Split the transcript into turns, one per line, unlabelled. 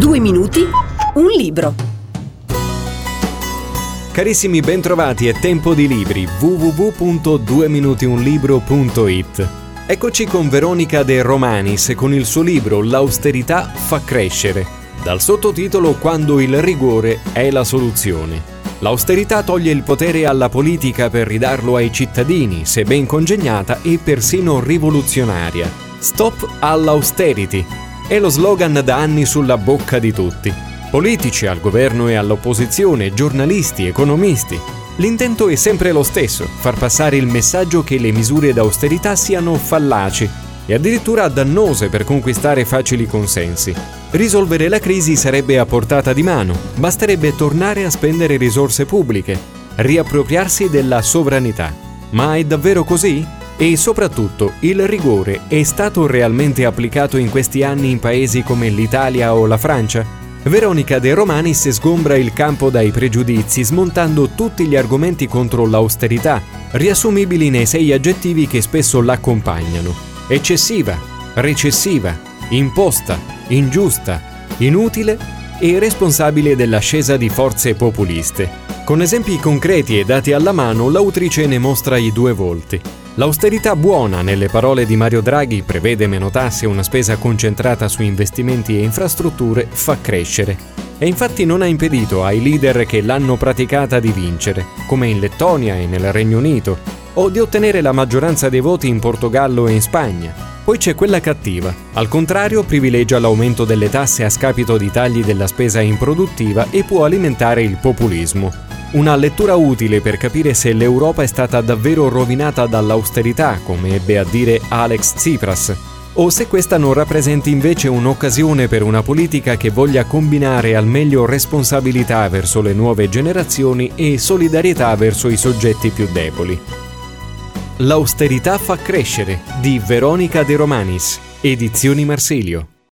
2 minuti, un libro.
Carissimi, bentrovati, è tempo di libri. www.2minutionlibro.it. Eccoci con Veronica De Romanis con il suo libro L'austerità fa crescere, dal sottotitolo Quando il rigore è la soluzione. L'austerità toglie il potere alla politica per ridarlo ai cittadini, se ben congegnata e persino rivoluzionaria. Stop all'austerity è lo slogan da anni sulla bocca di tutti. Politici al governo e all'opposizione, giornalisti, economisti. L'intento è sempre lo stesso, far passare il messaggio che le misure d'austerità siano fallaci e addirittura dannose per conquistare facili consensi. Risolvere la crisi sarebbe a portata di mano, basterebbe tornare a spendere risorse pubbliche, riappropriarsi della sovranità. Ma è davvero così? E soprattutto, il rigore è stato realmente applicato in questi anni in paesi come l'Italia o la Francia? Veronica De Romanis sgombra il campo dai pregiudizi smontando tutti gli argomenti contro l'austerità, riassumibili nei 6 aggettivi che spesso l'accompagnano: eccessiva, recessiva, imposta, ingiusta, inutile e responsabile dell'ascesa di forze populiste. Con esempi concreti e dati alla mano, l'autrice ne mostra i 2 volti. L'austerità buona, nelle parole di Mario Draghi, prevede meno tasse e una spesa concentrata su investimenti e infrastrutture, fa crescere. E infatti non ha impedito ai leader che l'hanno praticata di vincere, come in Lettonia e nel Regno Unito, o di ottenere la maggioranza dei voti in Portogallo e in Spagna. Poi c'è quella cattiva. Al contrario, privilegia l'aumento delle tasse a scapito di tagli della spesa improduttiva e può alimentare il populismo. Una lettura utile per capire se l'Europa è stata davvero rovinata dall'austerità, come ebbe a dire Alex Tsipras, o se questa non rappresenti invece un'occasione per una politica che voglia combinare al meglio responsabilità verso le nuove generazioni e solidarietà verso i soggetti più deboli. L'austerità fa crescere, di Veronica De Romanis, Edizioni Marsilio.